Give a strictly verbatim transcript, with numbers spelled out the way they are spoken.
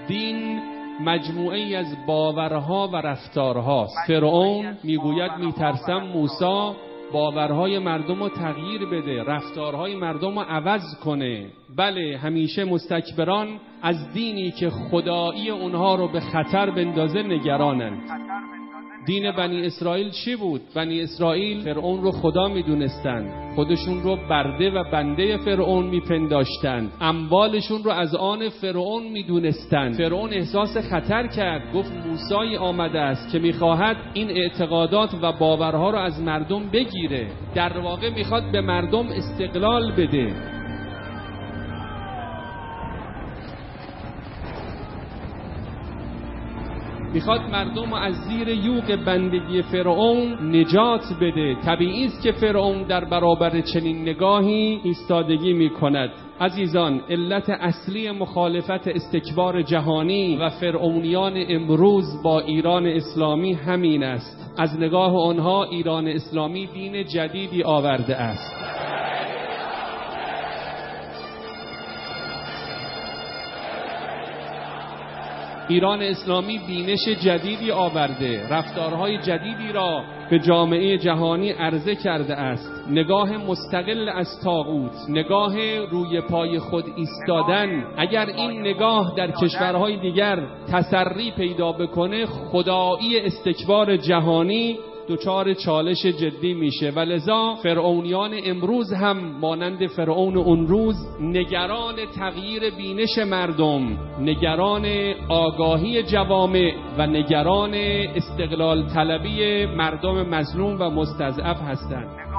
دین مجموعه از باورها و رفتارهاست. فرعون میگوید میترسم موسی باورهای مردم رو تغییر بده، رفتارهای مردم رو عوض کنه. بله، همیشه مستکبران از دینی که خدایی اونها رو به خطر بندازه نگرانند. دین بنی اسرائیل چی بود؟ بنی اسرائیل فرعون رو خدا میدونستند، خودشون رو برده و بنده فرعون میپنداشتند، اموالشون رو از آن فرعون میدونستند. فرعون احساس خطر کرد، گفت موسی آمده است که میخواهد این اعتقادات و باورها رو از مردم بگیره، در واقع میخواد به مردم استقلال بده. میخواد مردم رو از زیر یوغ بندگی فرعون نجات بده. طبیعی است که فرعون در برابر چنین نگاهی ایستادگی میکند. عزیزان، علت اصلی مخالفت استکبار جهانی و فرعونیان امروز با ایران اسلامی همین است. از نگاه آنها ایران اسلامی دین جدیدی آورده است. ایران اسلامی بینش جدیدی آورده، رفتارهای جدیدی را به جامعه جهانی عرضه کرده است. نگاه مستقل از طاغوت، نگاه روی پای خود ایستادن. اگر این نگاه در کشورهای دیگر تسری پیدا بکنه، خدایی استکبار جهانی دچار چالش جدی میشه و لذا فرعونیان امروز هم مانند فرعون اون روز نگران تغییر بینش مردم، نگران آگاهی جوامع و نگران استقلال طلبی مردم مظلوم و مستضعف هستند.